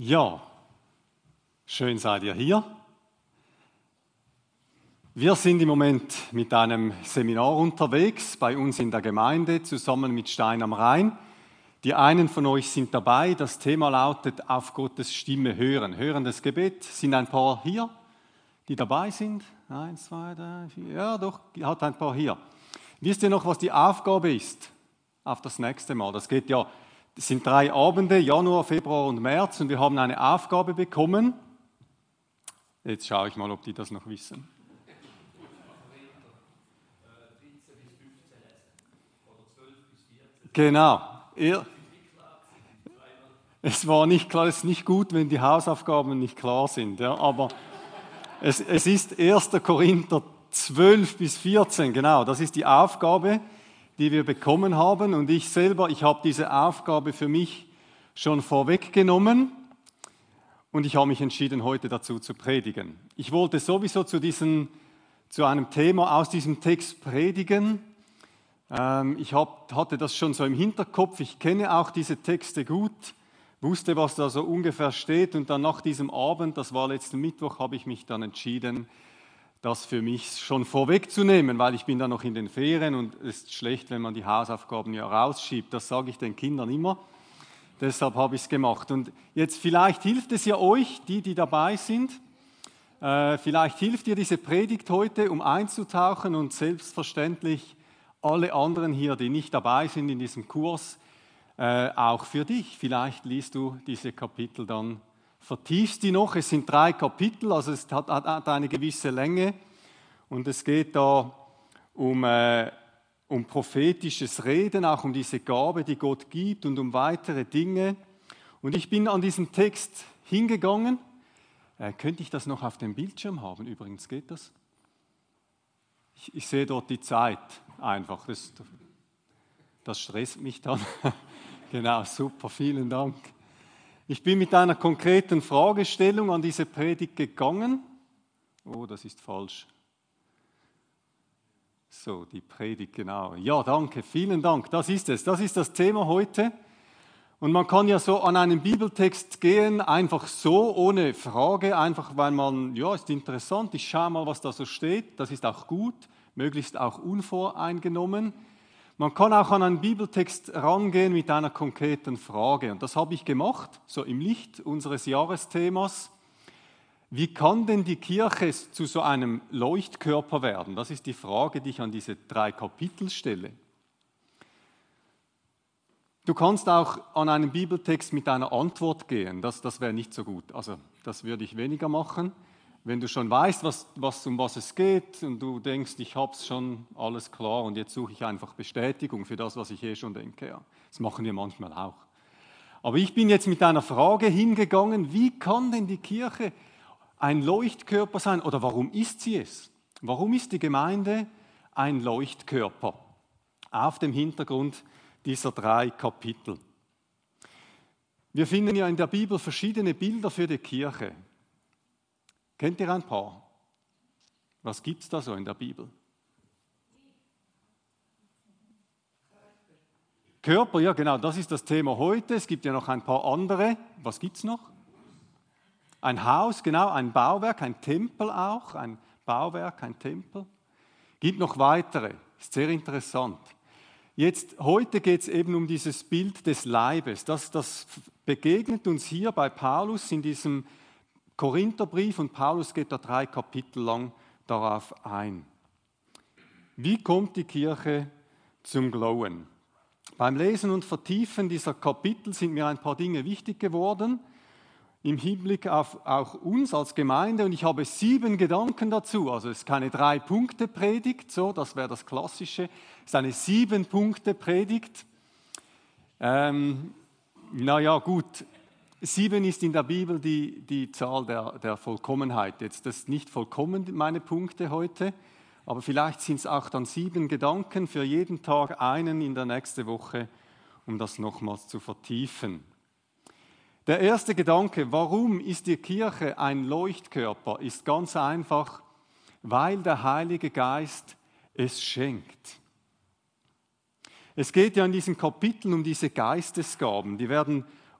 Ja, schön seid ihr hier. Wir sind im Moment mit einem Seminar unterwegs bei uns in der Gemeinde zusammen mit Stein am Rhein. Die einen von euch sind dabei. Das Thema lautet auf Gottes Stimme hören. Hörendes Gebet. Sind ein paar hier, die dabei sind? 1, 2, 3, 4. Ja, doch, hat ein paar hier. Wisst ihr noch, was die Aufgabe ist auf das nächste Mal? Das sind 3 Abende, Januar, Februar und März, und wir haben eine Aufgabe bekommen. Jetzt schaue ich mal, ob die das noch wissen. Genau. Es war nicht klar, es ist nicht gut, wenn die Hausaufgaben nicht klar sind, ja, aber es ist 1. Korinther 12 bis 14, genau, das ist die Aufgabe, die wir bekommen haben, und ich habe diese Aufgabe für mich schon vorweggenommen und ich habe mich entschieden, heute dazu zu predigen. Ich wollte sowieso zu einem Thema aus diesem Text predigen. Ich hatte das schon so im Hinterkopf, ich kenne auch diese Texte gut, wusste, was da so ungefähr steht, und dann nach diesem Abend, das war letzten Mittwoch, habe ich mich dann entschieden, das für mich schon vorwegzunehmen, weil ich bin da noch in den Ferien und es ist schlecht, wenn man die Hausaufgaben ja rausschiebt, das sage ich den Kindern immer, deshalb habe ich es gemacht. Und jetzt vielleicht hilft es ja euch, die dabei sind, vielleicht hilft dir diese Predigt heute, um einzutauchen, und selbstverständlich alle anderen hier, die nicht dabei sind in diesem Kurs, auch für dich. Vielleicht liest du diese Kapitel dann, vertiefst die noch. Es sind 3 Kapitel, also es hat eine gewisse Länge, und es geht da um prophetisches Reden, auch um diese Gabe, die Gott gibt, und um weitere Dinge. Und ich bin an diesen Text hingegangen. Könnte ich das noch auf dem Bildschirm haben? Übrigens, geht das? Ich sehe dort die Zeit einfach, das stresst mich dann. Genau, super, vielen Dank. Ich bin mit einer konkreten Fragestellung an diese Predigt gegangen. Oh, das ist falsch. So, die Predigt, genau. Ja, danke, vielen Dank, das ist es. Das ist das Thema heute. Und man kann ja so an einen Bibeltext gehen, einfach so, ohne Frage, einfach weil man, ja, ist interessant, ich schaue mal, was da so steht, das ist auch gut, möglichst auch unvoreingenommen. Man kann auch an einen Bibeltext rangehen mit einer konkreten Frage, und das habe ich gemacht, so im Licht unseres Jahresthemas. Wie kann denn die Kirche zu so einem Leuchtkörper werden? Das ist die Frage, die ich an diese 3 Kapitel stelle. Du kannst auch an einen Bibeltext mit einer Antwort gehen, das wäre nicht so gut, also das würde ich weniger machen. Wenn du schon weißt, um was es geht, und du denkst, ich habe es schon alles klar und jetzt suche ich einfach Bestätigung für das, was ich schon denke. Ja, das machen wir manchmal auch. Aber ich bin jetzt mit einer Frage hingegangen, wie kann denn die Kirche ein Leuchtkörper sein, oder warum ist sie es? Warum ist die Gemeinde ein Leuchtkörper? Auf dem Hintergrund dieser 3 Kapitel. Wir finden ja in der Bibel verschiedene Bilder für die Kirche. Kennt ihr ein paar? Was gibt es da so in der Bibel? Körper, ja genau, das ist das Thema heute. Es gibt ja noch ein paar andere. Was gibt es noch? Ein Haus, genau, ein Bauwerk, ein Tempel auch. Ein Bauwerk, ein Tempel. Gibt noch weitere, ist sehr interessant. Jetzt, heute geht es eben um dieses Bild des Leibes. Das begegnet uns hier bei Paulus in diesem Korintherbrief, und Paulus geht da 3 Kapitel lang darauf ein. Wie kommt die Kirche zum Glowen? Beim Lesen und Vertiefen dieser Kapitel sind mir ein paar Dinge wichtig geworden, im Hinblick auf auch uns als Gemeinde, und ich habe 7 Gedanken dazu. Also es ist keine 3-Punkte-Predigt, so, das wäre das Klassische, es ist eine 7-Punkte-Predigt. Naja, gut. 7 ist in der Bibel die Zahl der Vollkommenheit. Jetzt, das ist nicht vollkommen meine Punkte heute, aber vielleicht sind es auch dann 7 Gedanken, für jeden Tag einen in der nächsten Woche, um das nochmals zu vertiefen. Der erste Gedanke, warum ist die Kirche ein Leuchtkörper, ist ganz einfach, weil der Heilige Geist es schenkt. Es geht ja in diesen Kapiteln um diese Geistesgaben, die werden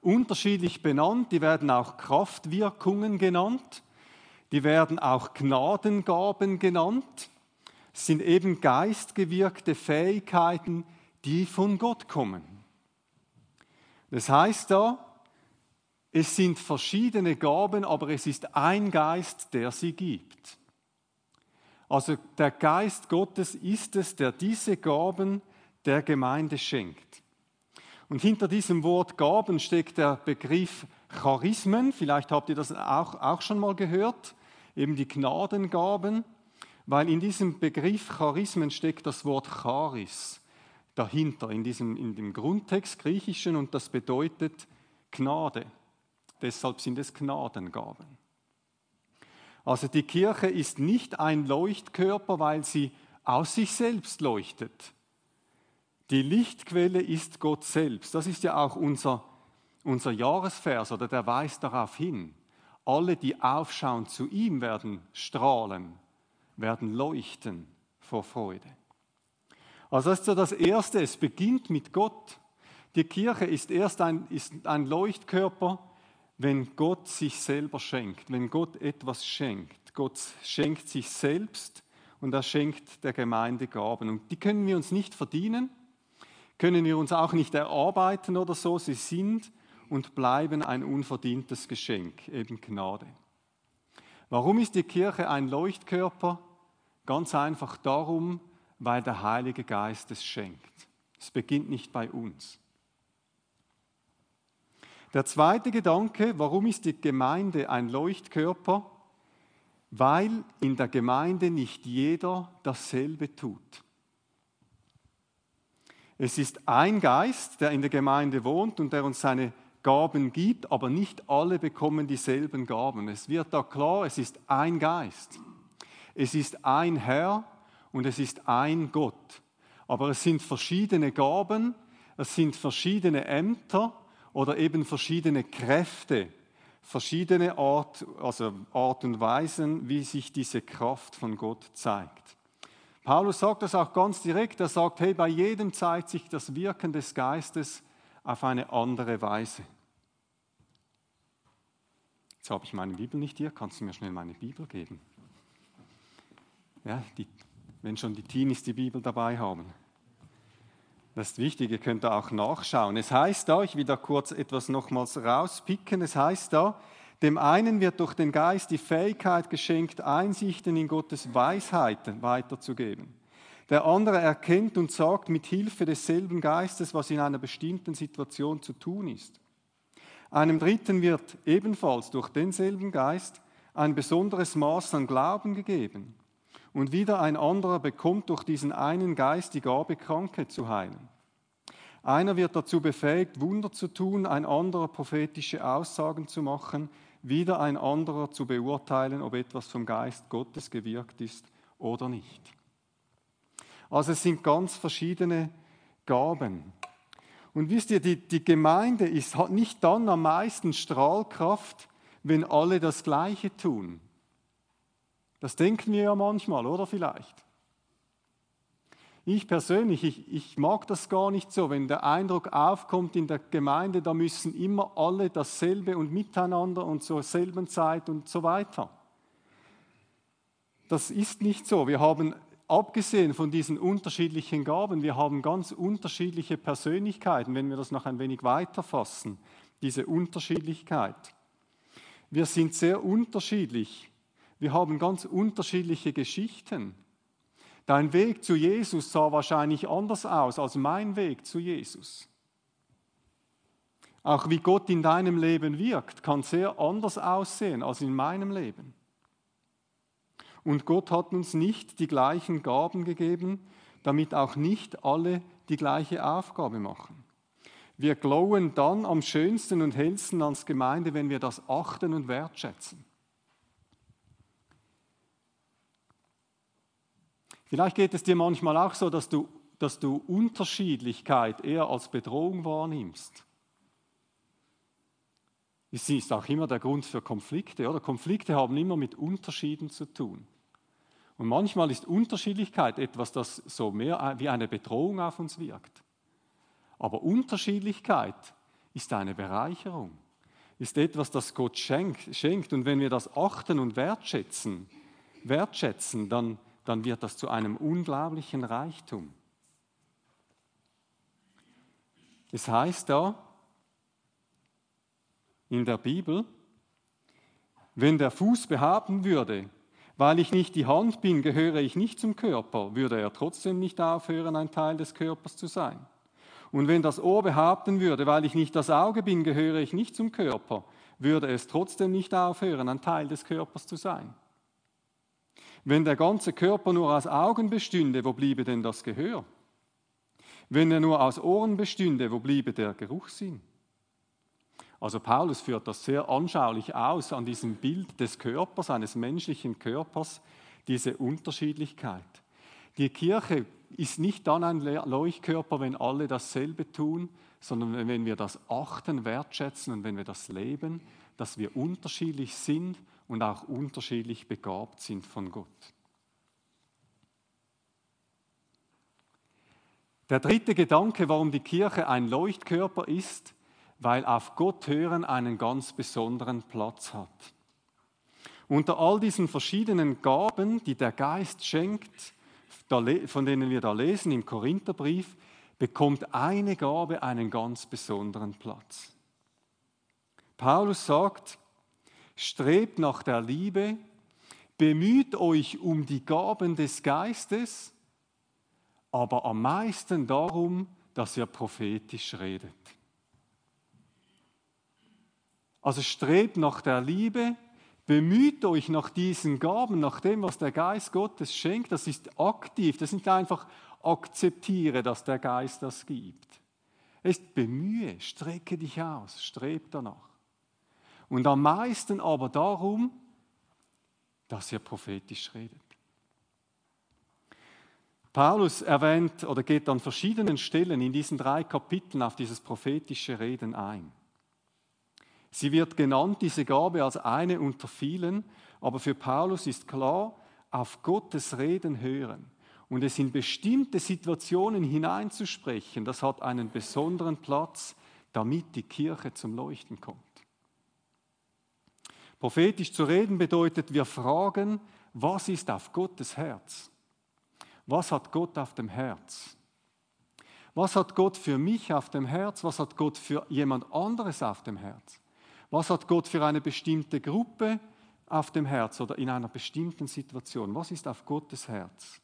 unterschiedlich benannt. Die werden auch Kraftwirkungen genannt. Die werden auch Gnadengaben genannt. Es sind eben geistgewirkte Fähigkeiten, die von Gott kommen. Das heißt da, es sind verschiedene Gaben, aber es ist ein Geist, der sie gibt. Also der Geist Gottes ist es, der diese Gaben der Gemeinde schenkt. Und hinter diesem Wort Gaben steckt der Begriff Charismen. Vielleicht habt ihr das auch schon mal gehört, eben die Gnadengaben, weil in diesem Begriff Charismen steckt das Wort Charis dahinter, in dem Grundtext Griechischen, und das bedeutet Gnade. Deshalb sind es Gnadengaben. Also die Kirche ist nicht ein Leuchtkörper, weil sie aus sich selbst leuchtet. Die Lichtquelle ist Gott selbst. Das ist ja auch unser Jahresvers, oder der weist darauf hin. Alle, die aufschauen zu ihm, werden strahlen, werden leuchten vor Freude. Also das ist so das Erste, es beginnt mit Gott. Die Kirche ist erst ein Leuchtkörper, wenn Gott sich selber schenkt, wenn Gott etwas schenkt. Gott schenkt sich selbst und er schenkt der Gemeinde Gaben. Und die können wir uns nicht verdienen, können wir uns auch nicht erarbeiten oder so. Sie sind und bleiben ein unverdientes Geschenk, eben Gnade. Warum ist die Kirche ein Leuchtkörper? Ganz einfach darum, weil der Heilige Geist es schenkt. Es beginnt nicht bei uns. Der zweite Gedanke, warum ist die Gemeinde ein Leuchtkörper? Weil in der Gemeinde nicht jeder dasselbe tut. Es ist ein Geist, der in der Gemeinde wohnt und der uns seine Gaben gibt, aber nicht alle bekommen dieselben Gaben. Es wird da klar, es ist ein Geist. Es ist ein Herr und es ist ein Gott. Aber es sind verschiedene Gaben, es sind verschiedene Ämter oder eben verschiedene Kräfte, verschiedene Art und Weisen, wie sich diese Kraft von Gott zeigt. Paulus sagt das auch ganz direkt, er sagt, hey, bei jedem zeigt sich das Wirken des Geistes auf eine andere Weise. Jetzt habe ich meine Bibel nicht hier, kannst du mir schnell meine Bibel geben? Ja, wenn schon die Teenies die Bibel dabei haben. Das ist wichtig, ihr könnt da auch nachschauen. Es heißt da, ich will da kurz etwas nochmals rauspicken, es heißt da, dem einen wird durch den Geist die Fähigkeit geschenkt, Einsichten in Gottes Weisheiten weiterzugeben. Der andere erkennt und sagt mit Hilfe desselben Geistes, was in einer bestimmten Situation zu tun ist. Einem Dritten wird ebenfalls durch denselben Geist ein besonderes Maß an Glauben gegeben. Und wieder ein anderer bekommt durch diesen einen Geist die Gabe, Kranke zu heilen. Einer wird dazu befähigt, Wunder zu tun, ein anderer prophetische Aussagen zu machen, wieder ein anderer zu beurteilen, ob etwas vom Geist Gottes gewirkt ist oder nicht. Also es sind ganz verschiedene Gaben. Und wisst ihr, die Gemeinde hat nicht dann am meisten Strahlkraft, wenn alle das Gleiche tun. Das denken wir ja manchmal, oder vielleicht? Ich persönlich, ich mag das gar nicht so, wenn der Eindruck aufkommt in der Gemeinde, da müssen immer alle dasselbe und miteinander und zur selben Zeit und so weiter. Das ist nicht so. Wir haben, abgesehen von diesen unterschiedlichen Gaben, wir haben ganz unterschiedliche Persönlichkeiten, wenn wir das noch ein wenig weiterfassen, diese Unterschiedlichkeit. Wir sind sehr unterschiedlich. Wir haben ganz unterschiedliche Geschichten. Dein Weg zu Jesus sah wahrscheinlich anders aus als mein Weg zu Jesus. Auch wie Gott in deinem Leben wirkt, kann sehr anders aussehen als in meinem Leben. Und Gott hat uns nicht die gleichen Gaben gegeben, damit auch nicht alle die gleiche Aufgabe machen. Wir glowen dann am schönsten und hellsten als Gemeinde, wenn wir das achten und wertschätzen. Vielleicht geht es dir manchmal auch so, dass du Unterschiedlichkeit eher als Bedrohung wahrnimmst. Es ist auch immer der Grund für Konflikte, oder? Konflikte haben immer mit Unterschieden zu tun. Und manchmal ist Unterschiedlichkeit etwas, das so mehr wie eine Bedrohung auf uns wirkt. Aber Unterschiedlichkeit ist eine Bereicherung, ist etwas, das Gott schenkt. Und wenn wir das achten und wertschätzen, dann wird das zu einem unglaublichen Reichtum. Es heißt da in der Bibel, wenn der Fuß behaupten würde, weil ich nicht die Hand bin, gehöre ich nicht zum Körper, würde er trotzdem nicht aufhören, ein Teil des Körpers zu sein. Und wenn das Ohr behaupten würde, weil ich nicht das Auge bin, gehöre ich nicht zum Körper, würde es trotzdem nicht aufhören, ein Teil des Körpers zu sein. Wenn der ganze Körper nur aus Augen bestünde, wo bliebe denn das Gehör? Wenn er nur aus Ohren bestünde, wo bliebe der Geruchssinn? Also Paulus führt das sehr anschaulich aus an diesem Bild des Körpers, eines menschlichen Körpers, diese Unterschiedlichkeit. Die Kirche ist nicht dann ein Leuchtkörper, wenn alle dasselbe tun, sondern wenn wir das achten, wertschätzen und wenn wir das leben, dass wir unterschiedlich sind und auch unterschiedlich begabt sind von Gott. Der dritte Gedanke, warum die Kirche ein Leuchtkörper ist, weil auf Gott hören einen ganz besonderen Platz hat. Unter all diesen verschiedenen Gaben, die der Geist schenkt, von denen wir da lesen im Korintherbrief, bekommt eine Gabe einen ganz besonderen Platz. Paulus sagt, strebt nach der Liebe, bemüht euch um die Gaben des Geistes, aber am meisten darum, dass ihr prophetisch redet. Also strebt nach der Liebe, bemüht euch nach diesen Gaben, nach dem, was der Geist Gottes schenkt. Das ist aktiv, das ist nicht einfach akzeptiere, dass der Geist das gibt. Es ist bemühe, strecke dich aus, streb danach. Und am meisten aber darum, dass ihr prophetisch redet. Paulus erwähnt oder geht an verschiedenen Stellen in diesen 3 Kapiteln auf dieses prophetische Reden ein. Sie wird genannt, diese Gabe, als eine unter vielen, aber für Paulus ist klar, auf Gottes Reden hören und es in bestimmte Situationen hineinzusprechen, das hat einen besonderen Platz, damit die Kirche zum Leuchten kommt. Prophetisch zu reden bedeutet, wir fragen, was ist auf Gottes Herz? Was hat Gott auf dem Herz? Was hat Gott für mich auf dem Herz? Was hat Gott für jemand anderes auf dem Herz? Was hat Gott für eine bestimmte Gruppe auf dem Herz oder in einer bestimmten Situation? Was ist auf Gottes Herz?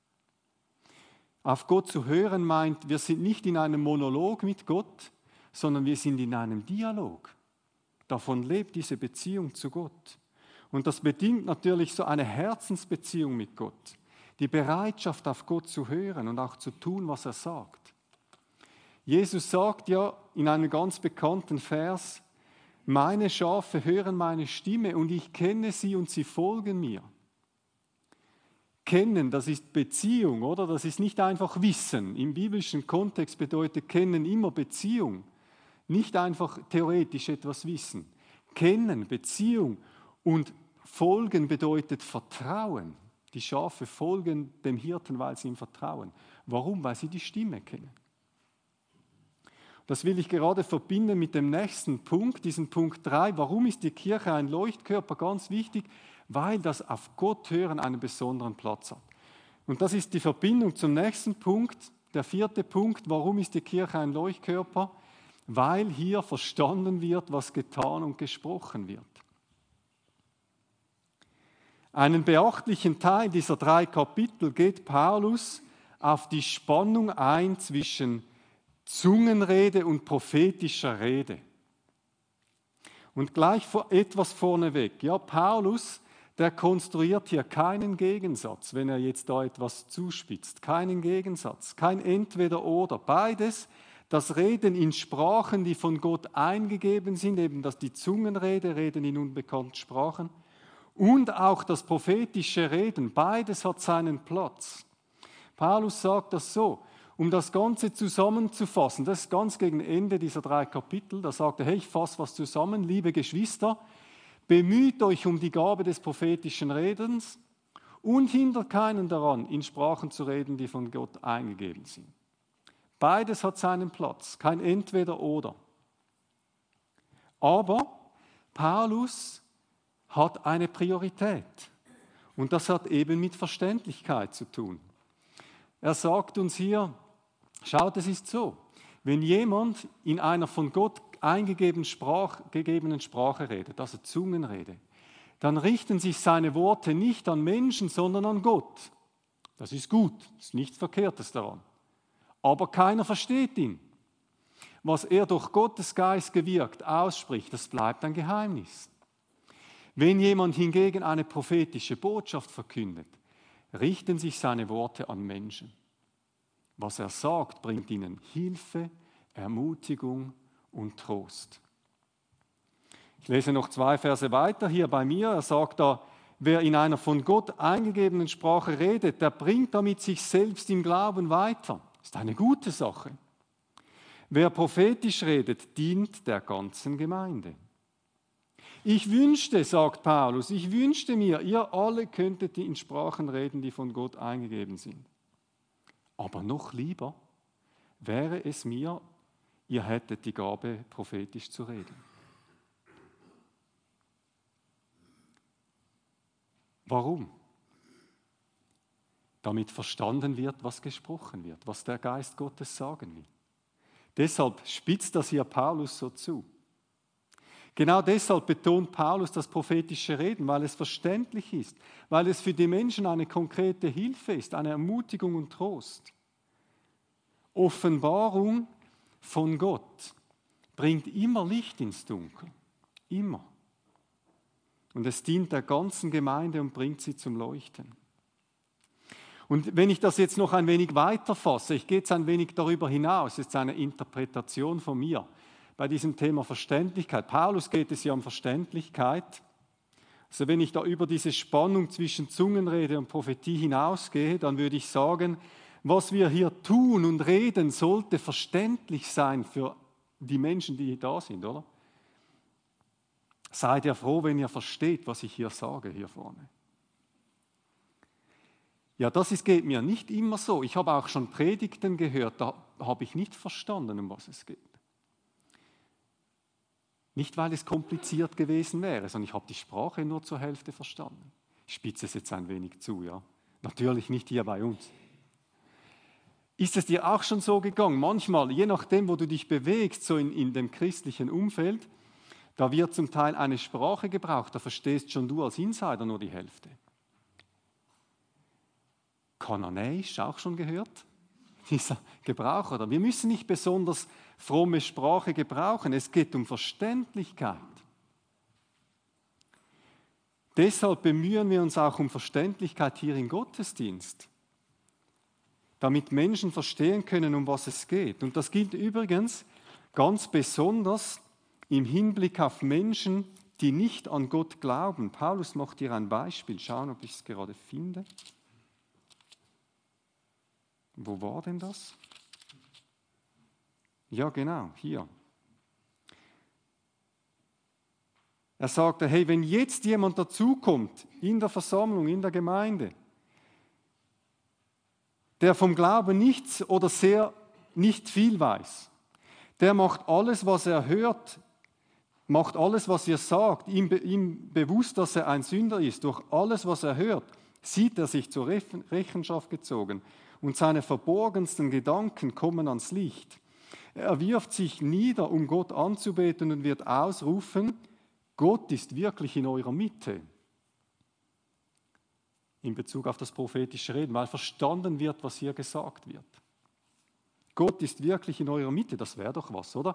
Auf Gott zu hören meint, wir sind nicht in einem Monolog mit Gott, sondern wir sind in einem Dialog. Davon lebt diese Beziehung zu Gott. Und das bedingt natürlich so eine Herzensbeziehung mit Gott. Die Bereitschaft, auf Gott zu hören und auch zu tun, was er sagt. Jesus sagt ja in einem ganz bekannten Vers, meine Schafe hören meine Stimme und ich kenne sie und sie folgen mir. Kennen, das ist Beziehung, oder? Das ist nicht einfach Wissen. Im biblischen Kontext bedeutet Kennen immer Beziehung. Nicht einfach theoretisch etwas wissen. Kennen, Beziehung und Folgen bedeutet Vertrauen. Die Schafe folgen dem Hirten, weil sie ihm vertrauen. Warum? Weil sie die Stimme kennen. Das will ich gerade verbinden mit dem nächsten Punkt, diesen Punkt 3. Warum ist die Kirche ein Leuchtkörper? Ganz wichtig, weil das auf Gott hören einen besonderen Platz hat. Und das ist die Verbindung zum nächsten Punkt, der 4. Punkt. Warum ist die Kirche ein Leuchtkörper? Weil hier verstanden wird, was getan und gesprochen wird. Einen beachtlichen Teil dieser 3 Kapitel geht Paulus auf die Spannung ein zwischen Zungenrede und prophetischer Rede. Und gleich etwas vorneweg. Ja, Paulus, der konstruiert hier keinen Gegensatz, wenn er jetzt da etwas zuspitzt. Keinen Gegensatz, kein Entweder-Oder. Beides, das Reden in Sprachen, die von Gott eingegeben sind, eben das die Zungenrede, Reden in unbekannten Sprachen, und auch das prophetische Reden, beides hat seinen Platz. Paulus sagt das so, um das Ganze zusammenzufassen, das ist ganz gegen Ende dieser 3 Kapitel, da sagt er, hey, ich fasse was zusammen, liebe Geschwister, bemüht euch um die Gabe des prophetischen Redens und hindert keinen daran, in Sprachen zu reden, die von Gott eingegeben sind. Beides hat seinen Platz, kein Entweder-Oder. Aber Paulus hat eine Priorität. Und das hat eben mit Verständlichkeit zu tun. Er sagt uns hier, schaut, es ist so, wenn jemand in einer von Gott eingegebenen Sprache redet, also Zungenrede, dann richten sich seine Worte nicht an Menschen, sondern an Gott. Das ist gut, ist nichts Verkehrtes daran. Aber keiner versteht ihn. Was er durch Gottes Geist gewirkt ausspricht, das bleibt ein Geheimnis. Wenn jemand hingegen eine prophetische Botschaft verkündet, richten sich seine Worte an Menschen. Was er sagt, bringt ihnen Hilfe, Ermutigung und Trost. Ich lese noch 2 Verse weiter hier bei mir. Er sagt da, wer in einer von Gott eingegebenen Sprache redet, der bringt damit sich selbst im Glauben weiter. Das ist eine gute Sache. Wer prophetisch redet, dient der ganzen Gemeinde. Ich wünschte, sagt Paulus, ich wünschte mir, ihr alle könntet in Sprachen reden, die von Gott eingegeben sind. Aber noch lieber wäre es mir, ihr hättet die Gabe, prophetisch zu reden. Warum? Damit verstanden wird, was gesprochen wird, was der Geist Gottes sagen will. Deshalb spitzt das hier Paulus so zu. Genau deshalb betont Paulus das prophetische Reden, weil es verständlich ist, weil es für die Menschen eine konkrete Hilfe ist, eine Ermutigung und Trost. Offenbarung von Gott bringt immer Licht ins Dunkel, immer. Und es dient der ganzen Gemeinde und bringt sie zum Leuchten. Und wenn ich das jetzt noch ein wenig weiter fasse, ich gehe jetzt ein wenig darüber hinaus, das ist eine Interpretation von mir, bei diesem Thema Verständlichkeit. Paulus geht es ja um Verständlichkeit. Also wenn ich da über diese Spannung zwischen Zungenrede und Prophetie hinausgehe, dann würde ich sagen, was wir hier tun und reden, sollte verständlich sein für die Menschen, die da sind, oder? Seid ihr froh, wenn ihr versteht, was ich hier sage, hier vorne. Ja, geht mir nicht immer so. Ich habe auch schon Predigten gehört, da habe ich nicht verstanden, um was es geht. Nicht, weil es kompliziert gewesen wäre, sondern ich habe die Sprache nur zur Hälfte verstanden. Ich spitze es jetzt ein wenig zu, ja. Natürlich nicht hier bei uns. Ist es dir auch schon so gegangen? Manchmal, je nachdem, wo du dich bewegst, so in dem christlichen Umfeld, da wird zum Teil eine Sprache gebraucht, da verstehst schon du als Insider nur die Hälfte. Kananäisch, auch schon gehört? Dieser Gebrauch, oder? Wir müssen nicht besonders fromme Sprache gebrauchen, es geht um Verständlichkeit. Deshalb bemühen wir uns auch um Verständlichkeit hier im Gottesdienst, damit Menschen verstehen können, um was es geht. Und das gilt übrigens ganz besonders im Hinblick auf Menschen, die nicht an Gott glauben. Paulus macht hier ein Beispiel. Schauen, ob ich es gerade finde. Wo war denn das? Ja, genau, hier. Er sagte, hey, wenn jetzt jemand dazukommt in der Versammlung, in der Gemeinde, der vom Glauben nichts oder sehr nicht viel weiß, der macht alles, was er hört, macht alles, was ihr sagt, ihm bewusst, dass er ein Sünder ist. Durch alles, was er hört, sieht er sich zur Rechenschaft gezogen und seine verborgensten Gedanken kommen ans Licht. Er wirft sich nieder, um Gott anzubeten und wird ausrufen, Gott ist wirklich in eurer Mitte. In Bezug auf das prophetische Reden, weil verstanden wird, was hier gesagt wird. Gott ist wirklich in eurer Mitte, das wäre doch was, oder?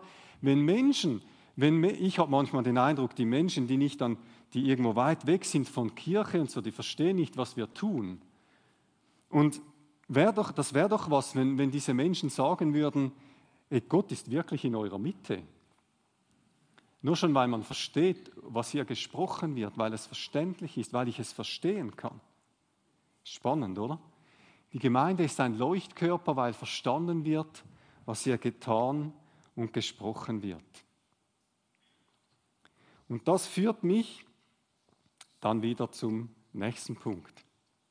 Ich habe manchmal den Eindruck, die Menschen, die irgendwo weit weg sind von Kirche und so, die verstehen nicht, was wir tun. Und das wäre doch was, wenn diese Menschen sagen würden, Gott ist wirklich in eurer Mitte. Nur schon, weil man versteht, was hier gesprochen wird, weil es verständlich ist, weil ich es verstehen kann. Spannend, oder? Die Gemeinde ist ein Leuchtkörper, weil verstanden wird, was hier getan und gesprochen wird. Und das führt mich dann wieder zum nächsten Punkt.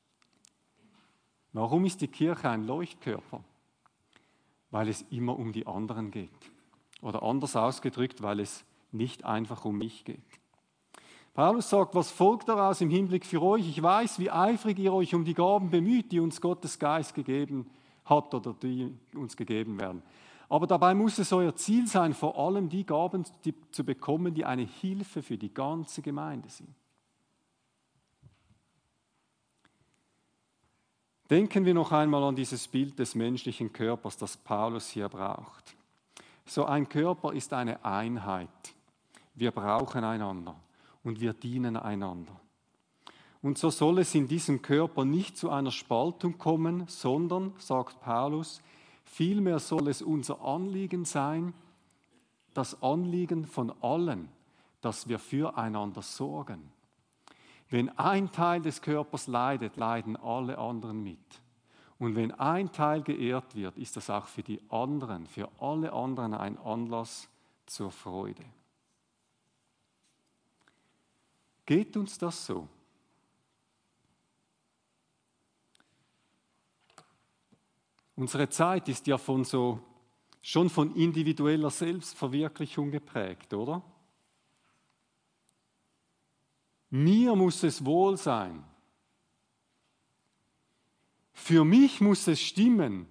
Warum ist die Kirche ein Leuchtkörper? Weil es immer um die anderen geht. Oder anders ausgedrückt, weil es nicht einfach um mich geht. Paulus sagt, was folgt daraus im Hinblick für euch? Ich weiß, wie eifrig ihr euch um die Gaben bemüht, die uns Gottes Geist gegeben hat oder die uns gegeben werden. Aber dabei muss es euer Ziel sein, vor allem die Gaben zu bekommen, die eine Hilfe für die ganze Gemeinde sind. Denken wir noch einmal an dieses Bild des menschlichen Körpers, das Paulus hier braucht. So ein Körper ist eine Einheit. Wir brauchen einander und wir dienen einander. Und so soll es in diesem Körper nicht zu einer Spaltung kommen, sondern, sagt Paulus, vielmehr soll es unser Anliegen sein, das Anliegen von allen, dass wir füreinander sorgen. Wenn ein Teil des Körpers leidet, leiden alle anderen mit. Und wenn ein Teil geehrt wird, ist das auch für die anderen, für alle anderen ein Anlass zur Freude. Geht uns das so? Unsere Zeit ist ja schon von individueller Selbstverwirklichung geprägt, oder? Mir muss es wohl sein. Für mich muss es stimmen.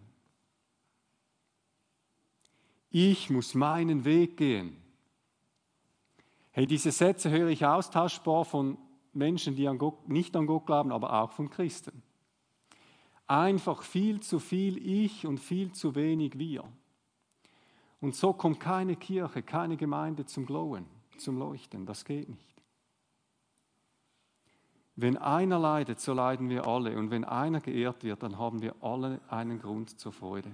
Ich muss meinen Weg gehen. Hey, diese Sätze höre ich austauschbar von Menschen, die nicht an Gott glauben, aber auch von Christen. Einfach viel zu viel Ich und viel zu wenig Wir. Und so kommt keine Kirche, keine Gemeinde zum Glowen, zum Leuchten. Das geht nicht. Wenn einer leidet, so leiden wir alle. Und wenn einer geehrt wird, dann haben wir alle einen Grund zur Freude.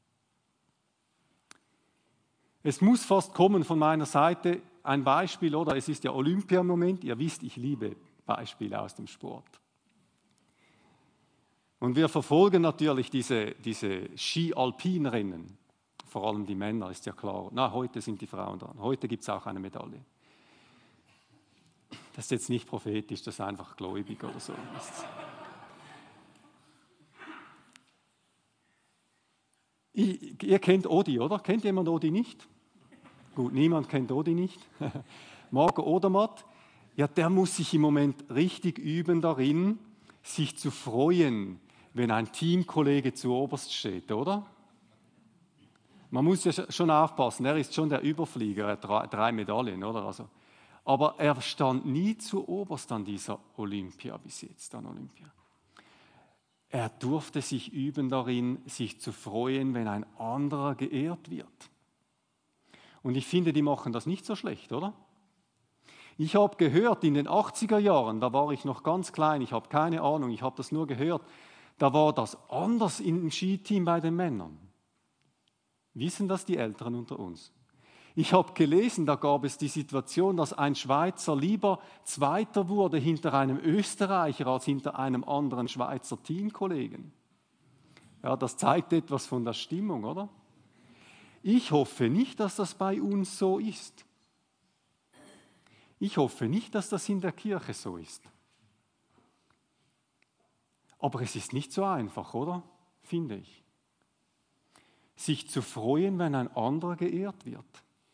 Es muss fast kommen von meiner Seite ein Beispiel, oder? Es ist ja Olympia im Moment. Ihr wisst, ich liebe Beispiele aus dem Sport. Und wir verfolgen natürlich diese Ski-Alpin-Rennen. Vor allem die Männer, ist ja klar. Heute sind die Frauen dran. Heute gibt es auch eine Medaille. Das ist jetzt nicht prophetisch, das ist einfach gläubig oder so. Ihr kennt Odi, oder? Kennt jemand Odi nicht? Gut, niemand kennt Odi nicht. Marco Odermatt, ja, der muss sich im Moment richtig üben darin, sich zu freuen, wenn ein Teamkollege zu oberst steht, oder? Man muss ja schon aufpassen, er ist schon der Überflieger, er hat 3 Medaillen, oder? Also, aber er stand nie zu oberst an dieser Olympia bis jetzt, an Olympia. Er durfte sich üben darin, sich zu freuen, wenn ein anderer geehrt wird. Und ich finde, die machen das nicht so schlecht, oder? Ich habe gehört, in den 80er Jahren, da war ich noch ganz klein, ich habe keine Ahnung, ich habe das nur gehört, da war das anders im Skiteam bei den Männern. Wissen das die Älteren unter uns? Ich habe gelesen, da gab es die Situation, dass ein Schweizer lieber Zweiter wurde hinter einem Österreicher als hinter einem anderen Schweizer Teamkollegen. Ja, das zeigt etwas von der Stimmung, oder? Ich hoffe nicht, dass das bei uns so ist. Ich hoffe nicht, dass das in der Kirche so ist. Aber es ist nicht so einfach, oder? Finde ich. Sich zu freuen, wenn ein anderer geehrt wird.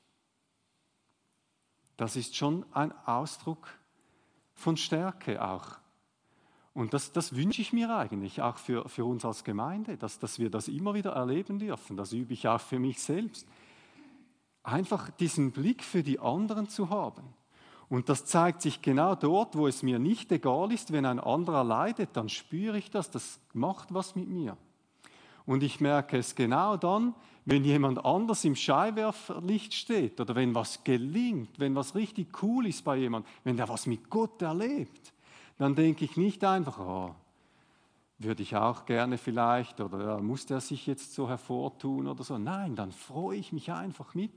Das ist schon ein Ausdruck von Stärke auch. Und das wünsche ich mir eigentlich auch für uns als Gemeinde, dass wir das immer wieder erleben dürfen. Das übe ich auch für mich selbst. Einfach diesen Blick für die anderen zu haben. Und das zeigt sich genau dort, wo es mir nicht egal ist, wenn ein anderer leidet, dann spüre ich das macht was mit mir. Und ich merke es genau dann, wenn jemand anders im Scheinwerferlicht steht oder wenn was gelingt, wenn was richtig cool ist bei jemandem, wenn der was mit Gott erlebt, dann denke ich nicht einfach, würde ich auch gerne vielleicht oder muss der sich jetzt so hervortun oder so. Nein, dann freue ich mich einfach mit.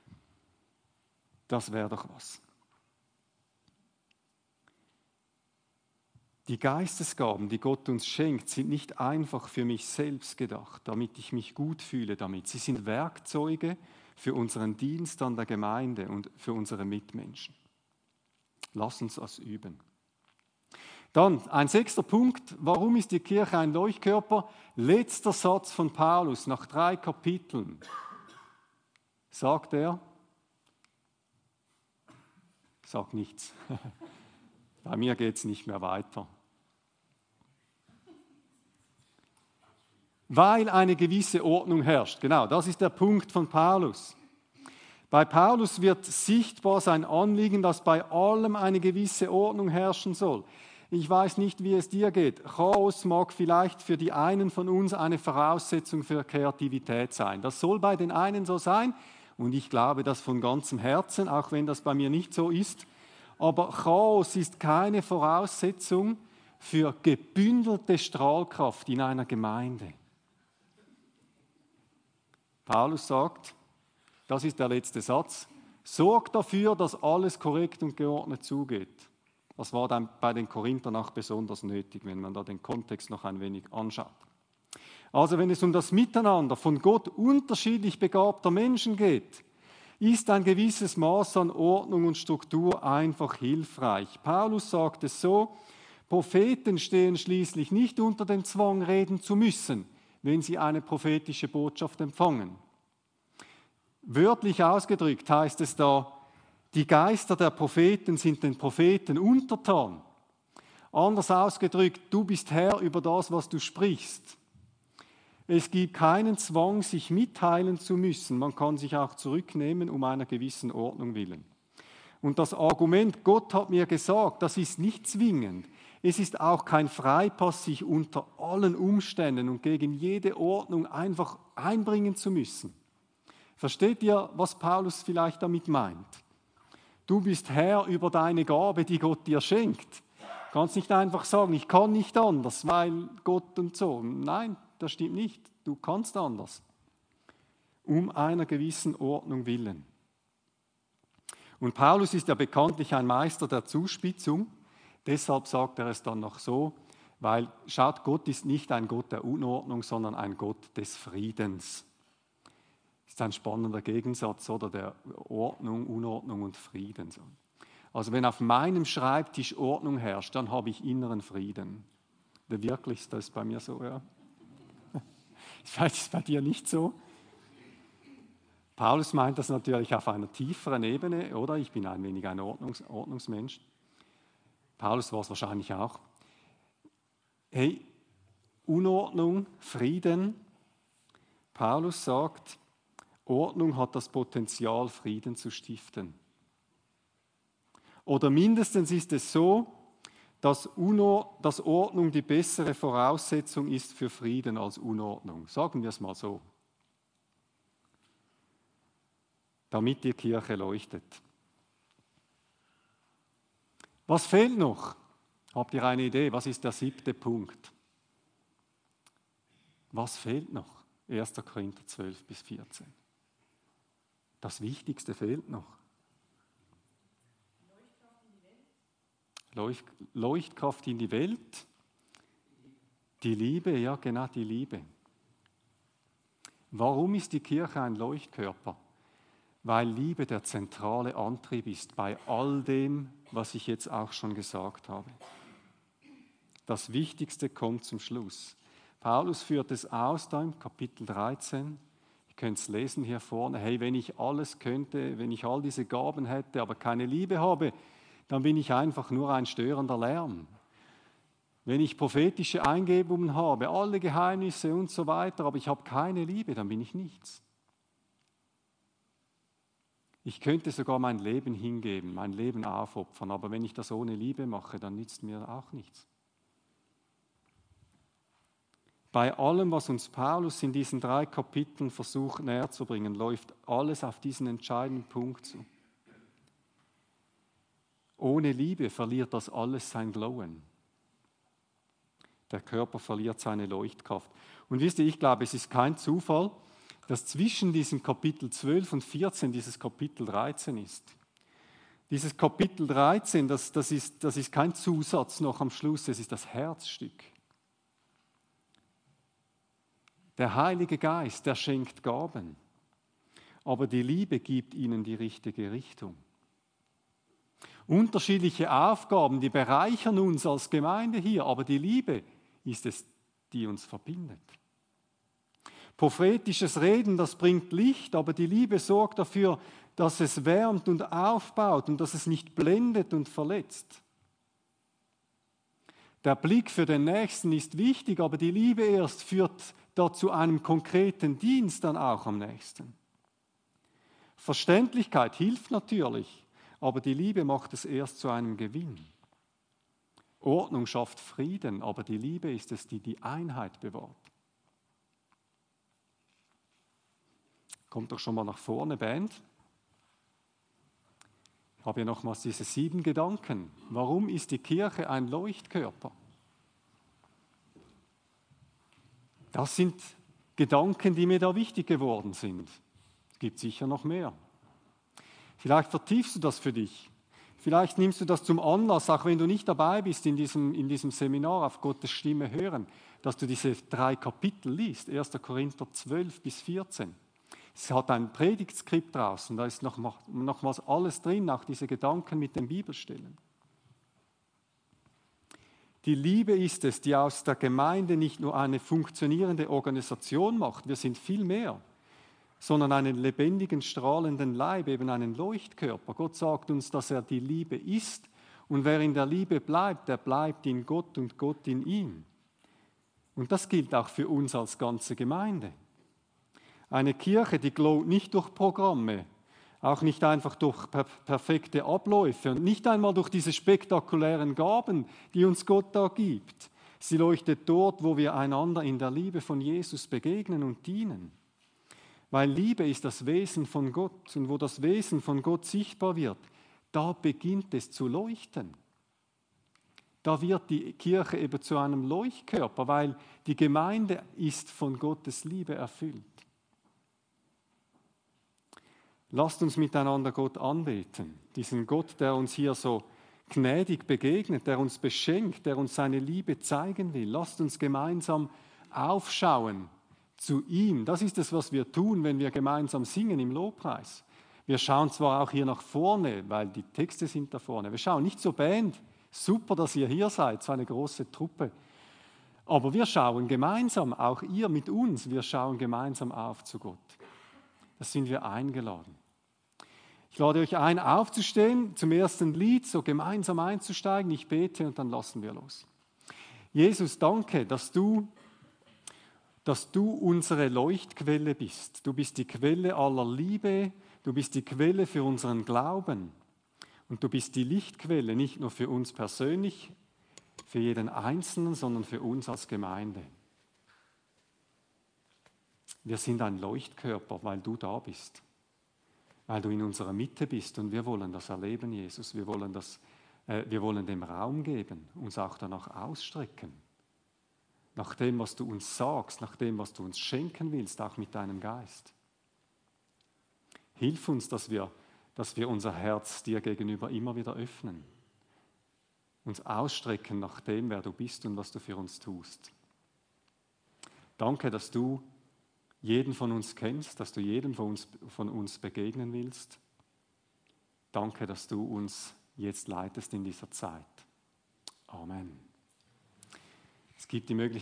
Das wäre doch was. Die Geistesgaben, die Gott uns schenkt, sind nicht einfach für mich selbst gedacht, damit ich mich gut fühle damit. Sie sind Werkzeuge für unseren Dienst an der Gemeinde und für unsere Mitmenschen. Lass uns das üben. Dann ein 6. Punkt. Warum ist die Kirche ein Leuchtkörper? Letzter Satz von Paulus nach 3 Kapiteln. Sagt er, Ich sage nichts. Bei mir geht es nicht mehr weiter. Weil eine gewisse Ordnung herrscht. Genau, das ist der Punkt von Paulus. Bei Paulus wird sichtbar sein Anliegen, dass bei allem eine gewisse Ordnung herrschen soll. Ich weiß nicht, wie es dir geht. Chaos mag vielleicht für die einen von uns eine Voraussetzung für Kreativität sein. Das soll bei den einen so sein und ich glaube das von ganzem Herzen, auch wenn das bei mir nicht so ist. Aber Chaos ist keine Voraussetzung für gebündelte Strahlkraft in einer Gemeinde. Paulus sagt, das ist der letzte Satz, sorgt dafür, dass alles korrekt und geordnet zugeht. Das war dann bei den Korinthern auch besonders nötig, wenn man da den Kontext noch ein wenig anschaut. Also wenn es um das Miteinander von Gott unterschiedlich begabter Menschen geht, ist ein gewisses Maß an Ordnung und Struktur einfach hilfreich. Paulus sagt es so, Propheten stehen schließlich nicht unter dem Zwang, reden zu müssen, wenn sie eine prophetische Botschaft empfangen. Wörtlich ausgedrückt heißt es da, die Geister der Propheten sind den Propheten untertan. Anders ausgedrückt, du bist Herr über das, was du sprichst. Es gibt keinen Zwang, sich mitteilen zu müssen. Man kann sich auch zurücknehmen, um einer gewissen Ordnung willen. Und das Argument, Gott hat mir gesagt, das ist nicht zwingend. Es ist auch kein Freipass, sich unter allen Umständen und gegen jede Ordnung einfach einbringen zu müssen. Versteht ihr, was Paulus vielleicht damit meint? Du bist Herr über deine Gabe, die Gott dir schenkt. Du kannst nicht einfach sagen, ich kann nicht anders, weil Gott und so. Nein, das stimmt nicht. Du kannst anders. Um einer gewissen Ordnung willen. Und Paulus ist ja bekanntlich ein Meister der Zuspitzung. Deshalb sagt er es dann noch so, weil, schaut, Gott ist nicht ein Gott der Unordnung, sondern ein Gott des Friedens. Das ist ein spannender Gegensatz, oder? Der Ordnung, Unordnung und Frieden. Also wenn auf meinem Schreibtisch Ordnung herrscht, dann habe ich inneren Frieden. Wirklich ist das bei mir so, ja. Vielleicht ist es bei dir nicht so. Paulus meint das natürlich auf einer tieferen Ebene, oder? Ich bin ein wenig ein Ordnungsmensch. Paulus war es wahrscheinlich auch. Hey, Unordnung, Frieden. Paulus sagt, Ordnung hat das Potenzial, Frieden zu stiften. Oder mindestens ist es so, dass Ordnung die bessere Voraussetzung ist für Frieden als Unordnung. Sagen wir es mal so. Damit die Kirche leuchtet. Was fehlt noch? Habt ihr eine Idee? Was ist der 7. Punkt? Was fehlt noch? 1. Korinther 12 bis 14. Das Wichtigste fehlt noch. Leuchtkraft in die Welt. Die Liebe, ja genau, die Liebe. Warum ist die Kirche ein Leuchtkörper? Weil Liebe der zentrale Antrieb ist bei all dem, was ich jetzt auch schon gesagt habe. Das Wichtigste kommt zum Schluss. Paulus führt es aus da im Kapitel 13. Ihr könnt es lesen hier vorne. Hey, wenn ich alles könnte, wenn ich all diese Gaben hätte, aber keine Liebe habe, dann bin ich einfach nur ein störender Lärm. Wenn ich prophetische Eingebungen habe, alle Geheimnisse und so weiter, aber ich habe keine Liebe, dann bin ich nichts. Ich könnte sogar mein Leben hingeben, mein Leben aufopfern, aber wenn ich das ohne Liebe mache, dann nützt mir auch nichts. Bei allem, was uns Paulus in diesen 3 Kapiteln versucht näher zu bringen, läuft alles auf diesen entscheidenden Punkt zu. Ohne Liebe verliert das alles sein Glowen. Der Körper verliert seine Leuchtkraft. Und wisst ihr, ich glaube, es ist kein Zufall, dass zwischen diesem Kapitel 12 und 14 dieses Kapitel 13 ist. Dieses Kapitel 13, das ist kein Zusatz noch am Schluss, es ist das Herzstück. Der Heilige Geist, der schenkt Gaben, aber die Liebe gibt ihnen die richtige Richtung. Unterschiedliche Aufgaben, die bereichern uns als Gemeinde hier, aber die Liebe ist es, die uns verbindet. Prophetisches Reden, das bringt Licht, aber die Liebe sorgt dafür, dass es wärmt und aufbaut und dass es nicht blendet und verletzt. Der Blick für den Nächsten ist wichtig, aber die Liebe erst führt da zu einem konkreten Dienst dann auch am Nächsten. Verständlichkeit hilft natürlich, aber die Liebe macht es erst zu einem Gewinn. Ordnung schafft Frieden, aber die Liebe ist es, die die Einheit bewahrt. Kommt doch schon mal nach vorne, Band. Ich habe hier nochmals diese 7 Gedanken. Warum ist die Kirche ein Leuchtkörper? Das sind Gedanken, die mir da wichtig geworden sind. Es gibt sicher noch mehr. Vielleicht vertiefst du das für dich. Vielleicht nimmst du das zum Anlass, auch wenn du nicht dabei bist in diesem Seminar auf Gottes Stimme hören, dass du diese 3 Kapitel liest, 1. Korinther 12 bis 14. Es hat ein Predigtskript draußen, da ist nochmals alles drin, auch diese Gedanken mit den Bibelstellen. Die Liebe ist es, die aus der Gemeinde nicht nur eine funktionierende Organisation macht, wir sind viel mehr, sondern einen lebendigen, strahlenden Leib, eben einen Leuchtkörper. Gott sagt uns, dass er die Liebe ist und wer in der Liebe bleibt, der bleibt in Gott und Gott in ihm. Und das gilt auch für uns als ganze Gemeinde. Eine Kirche, die glowt nicht durch Programme, auch nicht einfach durch perfekte Abläufe und nicht einmal durch diese spektakulären Gaben, die uns Gott da gibt. Sie leuchtet dort, wo wir einander in der Liebe von Jesus begegnen und dienen. Weil Liebe ist das Wesen von Gott und wo das Wesen von Gott sichtbar wird, da beginnt es zu leuchten. Da wird die Kirche eben zu einem Leuchtkörper, weil die Gemeinde ist von Gottes Liebe erfüllt. Lasst uns miteinander Gott anbeten, diesen Gott, der uns hier so gnädig begegnet, der uns beschenkt, der uns seine Liebe zeigen will. Lasst uns gemeinsam aufschauen zu ihm. Das ist es, was wir tun, wenn wir gemeinsam singen im Lobpreis. Wir schauen zwar auch hier nach vorne, weil die Texte sind da vorne. Wir schauen nicht zur Band. Super, dass ihr hier seid, so eine große Truppe. Aber wir schauen gemeinsam, auch ihr mit uns, wir schauen gemeinsam auf zu Gott. Das sind wir eingeladen. Ich lade euch ein, aufzustehen, zum ersten Lied so gemeinsam einzusteigen. Ich bete und dann lassen wir los. Jesus, danke, dass du unsere Leuchtquelle bist. Du bist die Quelle aller Liebe, du bist die Quelle für unseren Glauben und du bist die Lichtquelle, nicht nur für uns persönlich, für jeden Einzelnen, sondern für uns als Gemeinde. Wir sind ein Leuchtkörper, weil du da bist, weil du in unserer Mitte bist und wir wollen das erleben, Jesus. Wir wollen dem Raum geben, uns auch danach ausstrecken. Nach dem, was du uns sagst, nach dem, was du uns schenken willst, auch mit deinem Geist. Hilf uns, dass wir unser Herz dir gegenüber immer wieder öffnen, uns ausstrecken nach dem, wer du bist und was du für uns tust. Danke, dass du jeden von uns kennst, dass du jedem von uns begegnen willst. Danke, dass du uns jetzt leitest in dieser Zeit. Amen. Es gibt die Möglichkeit,